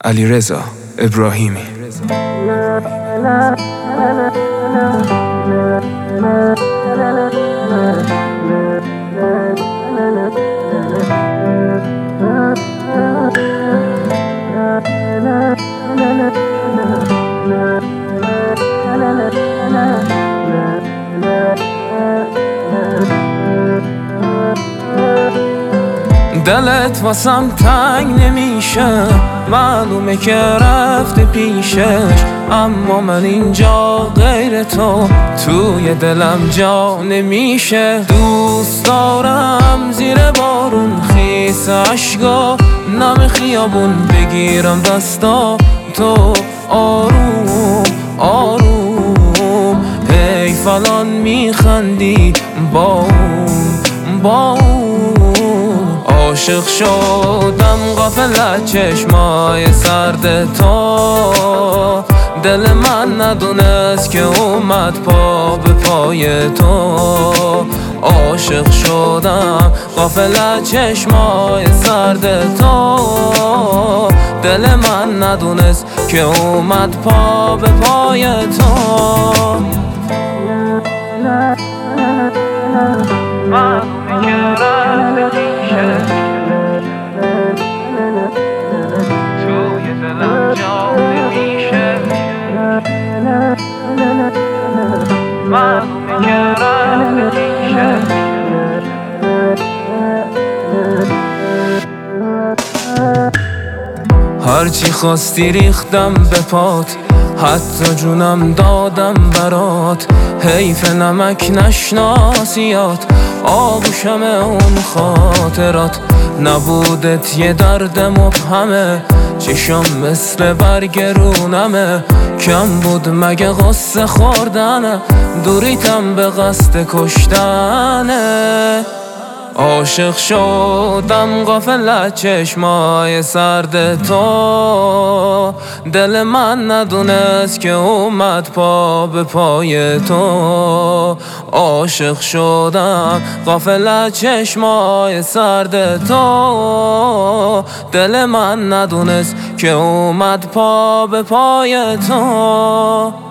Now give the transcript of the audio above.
علیرضا ابراهیمی. دلت واسم تنگ نمیشه، معلومه که رفته پیشش، اما من اینجا غیر تو توی دلم جا نمیشه. دوست دارم زیر بارون خیس عشقا نم خیابون بگیرم دستا تو آروم آروم. هی فلان میخندی با عاشق شدم غافل چشمای سرد تو، دل من ندونست که اومد پا به پای تو. عاشق شدم غافل چشمای سرد تو، دل من ندونست که اومد پا به پای تو. هرچی خواستی ریختم به پات، حتی جونم دادم برات. حیف نمک نشناسیات، آغوشم اون خاطرات. نبودت یه درد مبهمه، چشم مثل برگ رونمه. کم بود مگه غصه خوردنه، دوریتم به قصد کشتنه. عاشق شدم غافل چشمای سرد تو، دل من ندونست که اومد پا به پای تو. عاشق شدم غافل چشمای سرد تو، دل من ندونست که اومد پا به پای تو.